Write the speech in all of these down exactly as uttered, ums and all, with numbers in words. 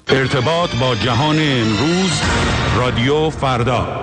ارتباط با جهان امروز، رادیو فردا.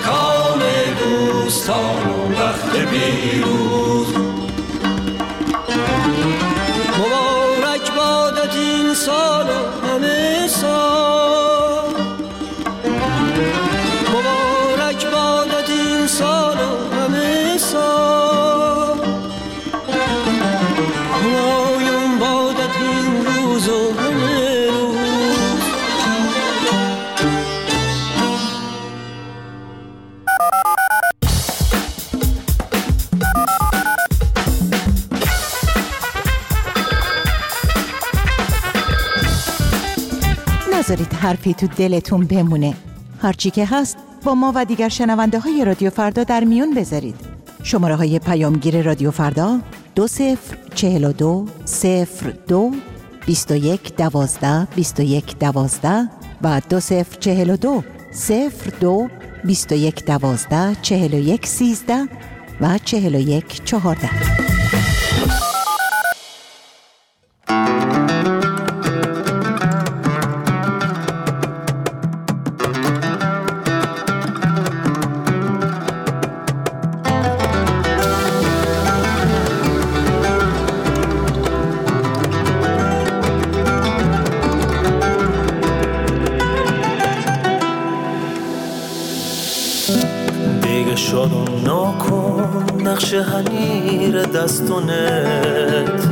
کام دوستان و وقت پیروز. مبارک بادت این سال و همه سال، مبارک بادت این سال و همه سال، همایون بادت این روز و همه روز. نذارید حرفی تو دلتون بمونه. هرچی که هست با ما و دیگر شنونده های رادیو فردا در میون بذارید. شماره های پیامگیر رادیو فردا دو صفر چهل و دو صفر دو بیست و یک دوازده بیست و یک دوازده و دو صفر چهل و دو صفر دو بیست و یک دوازده چهل و یک سیزده و چهل و یک چهارده. شادم نکن نقش حنیر دستونت،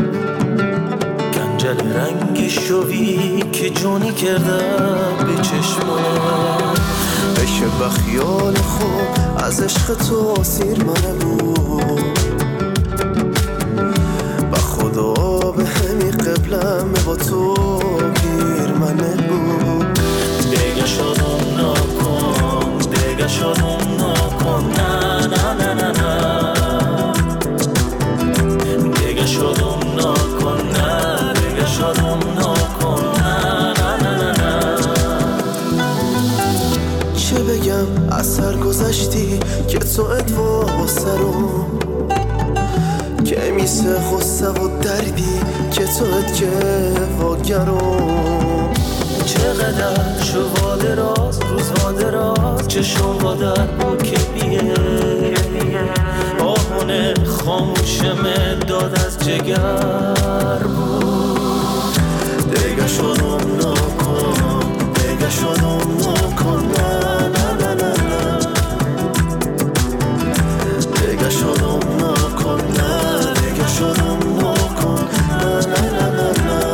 گنجل رنگ شوی که جونی کرده به چشمانت. بشه بخیال خوب از عشق تو سیر منه بود، با خدا به همی قبلم با تو گیر منه بود. دیگه شادم نکن دیگه شادم نکن نه نه نه نه نه، دیگه شادم نکن نه دیگه شادم نکن نه نه نه نه. چه بگم از سر گذشتی که تو ادوا سرم، که میسه غصه و دردی که تو اد که واگرم. چقدر شو دراز روز ها دراز چشم با در با که بیه، آهونه خاموشم داد از جگر بود. دیگه شدم نکن دیگه شدم نکن نه نه نه نه، دیگه شدم نکن نه دیگه شدم نکن نه نه نه نه نه.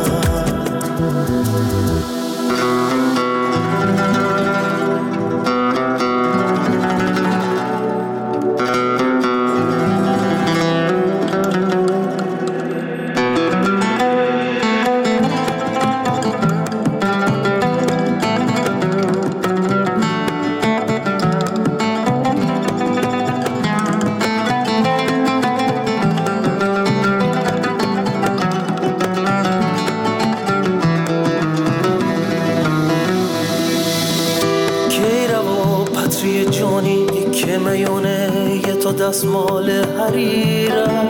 دستمال حریرم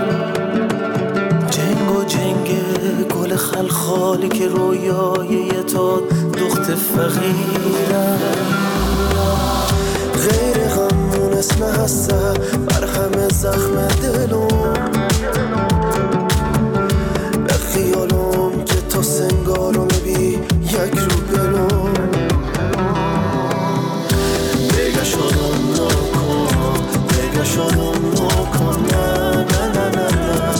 جنگ و جنگ گل خلخالی که رویای تو دخت فقیرم. غیر غمون اسم هسته بر همه زخم دلم، به خیالم که تو سنگارو میبی یک رو بلوم. دیگه شدم نکن دیگه شدم نکن نه نه نه نه نه،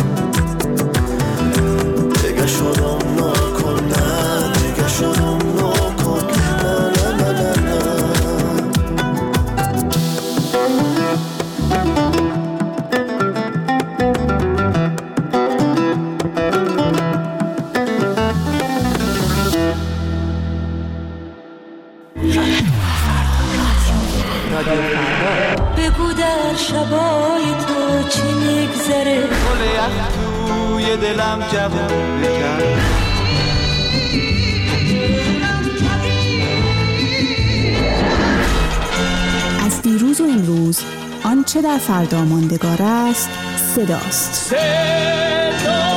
دیگه شدم نکن نه دیگه شدم نکن نه نه نه نه نه. بگو در شبای تو چی میگذره، گل یخ توی دلم جوون بکن. از دیروز و امروز آنچه در فردا ماندگار است صداست. صدا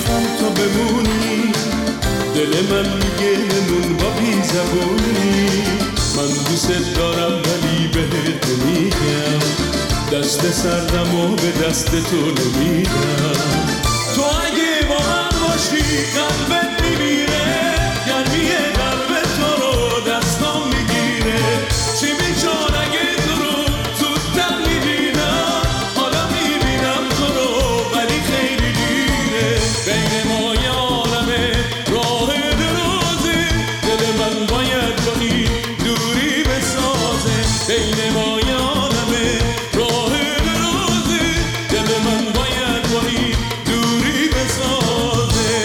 میخوام تو بمونی، دل من میگه نمون با بی زبونی. من دوست دارم ولی بهت میگم، دست سردم و به دست تو نمیدم. تو اگه با من باشی قلبت میمیره، گرمی قلب تو رو دستام میگیره. چی میشد اگه تو رو زودتر میدیدم، حالا میبینم تو رو ولی خیلی دیره. بین ما یه عالمه راه درازه، دل من باید با این دوری بسازه. بین ما یه عالمه راه درازه، دل من باید با این دوری بسازه.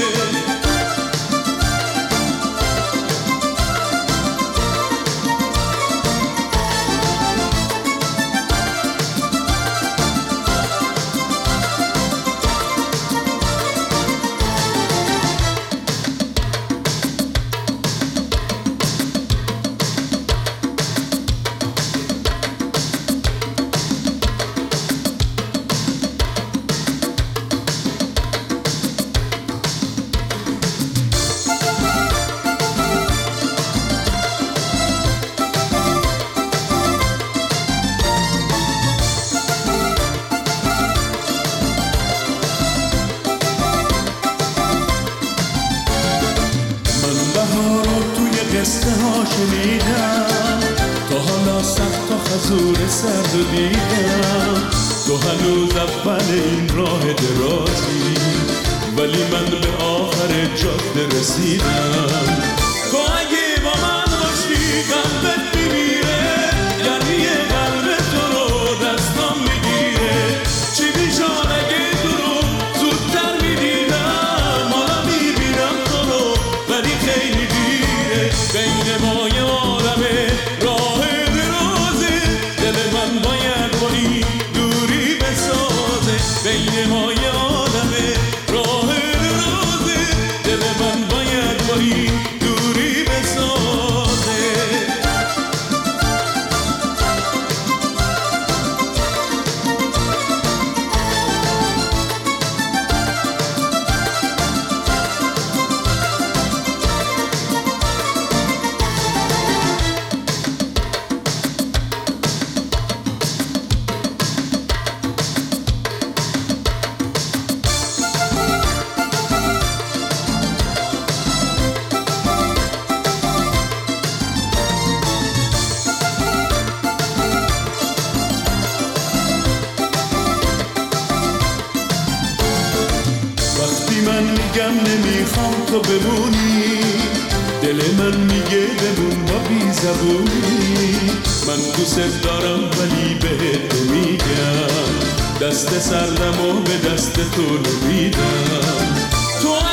قصه ها شنیدم، تا حالا سخت و خزور سرد و دیدم. تو هنوز اول این راه درازی، ولی من به آخر جاده رسیدم. تو اگه با من باشی قلبت میمیره، یعنی قلب تو رو دستام میگیره. چی میشد اگه تو رو زودتر میدیدم، حالا میبینم تو رو ولی خیلی دیره. بین ما یه عالمه راه درازه، دل من باید با این دوری بسازه. بین ما یه عالمه راه درازه، دل من باید با این دوری بسازه. من میگم نمیخوام تو بمونی، دل من میگه بمون با بی زبونی. من دوست دارم ولی بهت نمیگم، دست سردم و به دست تو نمیدم. تو